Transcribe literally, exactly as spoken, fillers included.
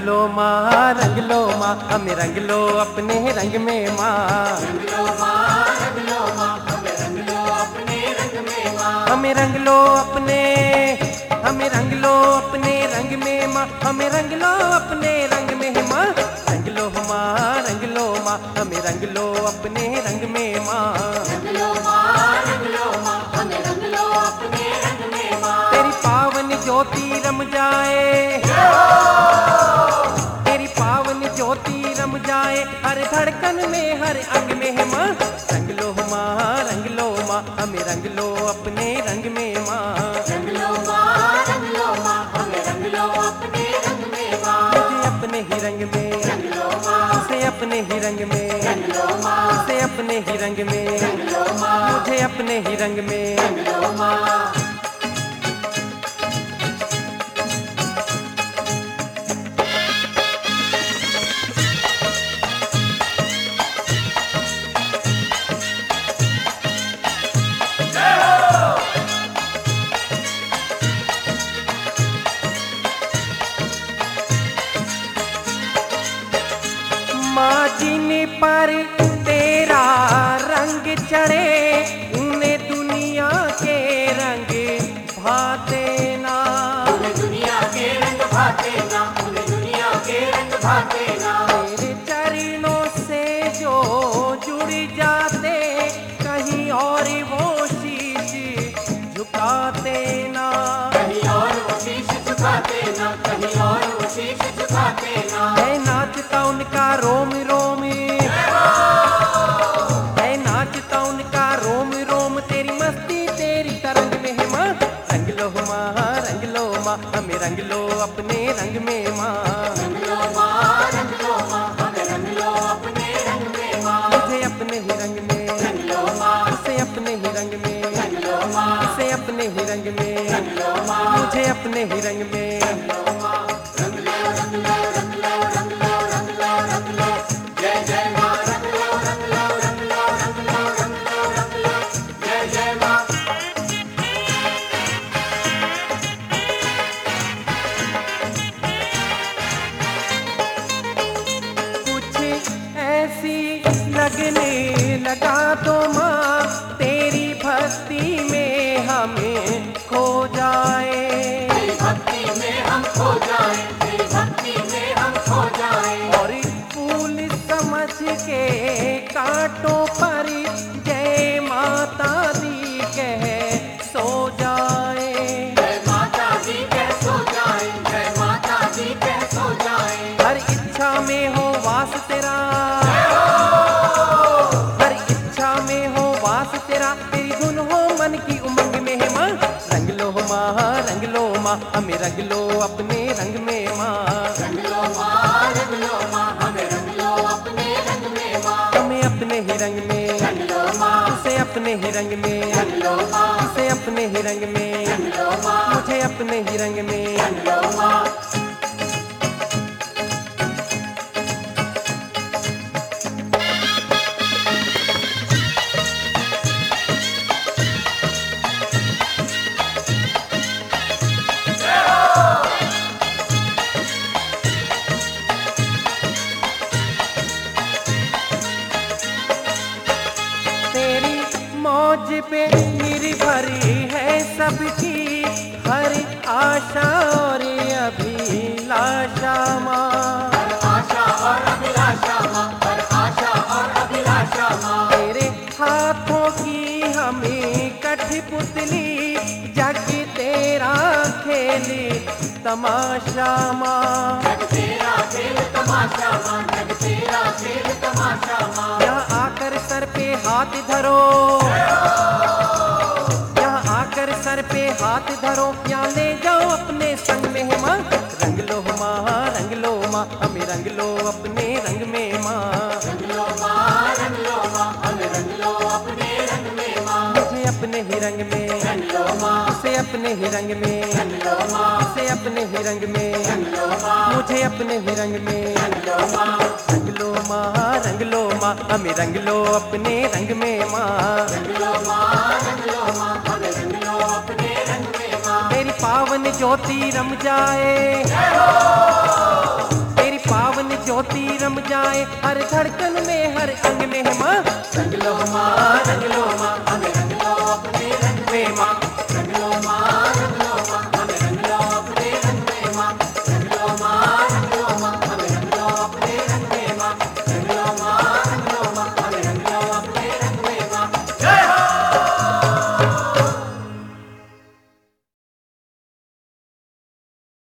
लो माँ रंग लो माँ हमें रंग लो अपने रंग में माँ। रंग लो माँ रंग लो माँ हमें रंग लो अपने रंग में माँ। हमें रंग लो अपने हमें रंग लो अपने रंग में माँ। हमें रंग लो अपने रंग में माँ। रंग लो माँ रंग लो माँ हमें रंग लो अपने रंग में माँ। रंग लो माँ रंग लो माँ हमें रंग लो अपने रंग में माँ। तेरी पावन ज्योति रम जाए तेरी पावन ज्योति रम जाए हर धड़कन में हर अंग में माँ। रंग लो माँ रंग लो माँ हमें रंग लो अपने रंग में माँ। रंग लो माँ रंग लो माँ हमें रंग लो अपने रंग में माँ। मुझे अपने ही रंग में रंग लो माँ उसे अपने ही रंग में रंग लो माँ उसे अपने ही रंग में रंग लो माँ मुझे अपने ही रंग में। रंग लो माँ। माँ जिन पर तेरा रंग चढ़े उन्हें दुनिया के रंग भाते ना। उन्हें दुनिया के रंग भाते ना उन्हें दुनिया के रंग भाते ना। तेरे चरणों से जो जुड़ जाते कहीं और वो शीश झुकाते ना। कहीं और वो शीश झुकाते ना कहीं और वो शीश झुकाते ना। है नाचता उनका रोम रोम है नाचता उनका रोम रोम तेरी मस्ती तेरी तरंग में है माँ। रंग लो माँ रंग लो माँ हमें रंग लो अपने रंग में माँ। रंग लो माँ रंग लो माँ हमें रंग लो अपने रंग में माँ। मुझे अपने ही रंग में रंग लो माँ उसे अपने ही रंग में रंग लो माँ उसे अपने ही रंग में रंग लो माँ मुझे अपने ही रंग में। रंग लो माँ। रंग लो रंग लो रंग लो रंग लो रंग लो रंग लो जय जय माँ। रंग लो रंग लो रंग लो रंग लो रंग लो रंग लो जय जय माँ। कुछ ऐसी लगने लगा तो माँ तेरी भक्ति में हमें खो जाए। तेरी भक्ति में हम खो जाए तेरी भक्ति में हम खो जाए। और फूल समझ के कांटों पर जय माता दी कह सो जाए। जय माता दी कह सो जाए जय माता दी कह सो जाए। हर इच्छा में हो वास तेरा हर इच्छा में हो वास तेरा तेरी धुन हो मन की उमंग में है माँ। रंग लो माँ रंग लो माँ हमें रंग लो अपने रंग में माँ। रंग लो माँ रंग लो माँ हमें रंग लो अपने रंग में माँ। हमें अपने ही रंग में रंग लो माँ उसे अपने ही रंग में रंग लो माँ उसे अपने ही रंग में रंग लो माँ मुझे अपने ही रंग में। रंग लो माँ। तेरी मौज पे निर्भर है सबकी हर आशा और अभिलाषा माँ। हर आशा और अभिलाषा माँ हर आशा और अभिलाषा माँ। तेरे हाथों की हमें कठपुतली जग तेरा खेल तमाशा माँ। जग तेरा खेल तमाशा माँ जग तेरा खेल तमाशा माँ। यहाँ आकर सर पे हाथ धरो यहाँ आकर सर पे हाथ धरो यहाँ ले जाओ अपने संग में है माँ। रंग लो माँ रंग लो माँ हमें रंग लो अपने रंग में माँ। रंग लो माँ रंग लो माँ हमें रंग लो अपने रंग में माँ। मुझे अपने ही रंग में रंग लो माँ उसे अपने ही रंग में रंग लो माँ उसे अपने ही रंग में रंग लो माँ मुझे अपने ही रंग में। रंग लो माँ रंग लो माँ रंग लो माँ हमें रंग लो अपने रंग में माँ। रंग लो माँ रंग लो माँ हमें रंग लो अपने रंग में माँ। तेरी पावन ज्योति रम जाए जाए हर धड़कन में हर अंग में माँ। रंग लो माँ, रंग लो माँ, हमें रंग लो अपने रंग में माँ। रंग लो माँ,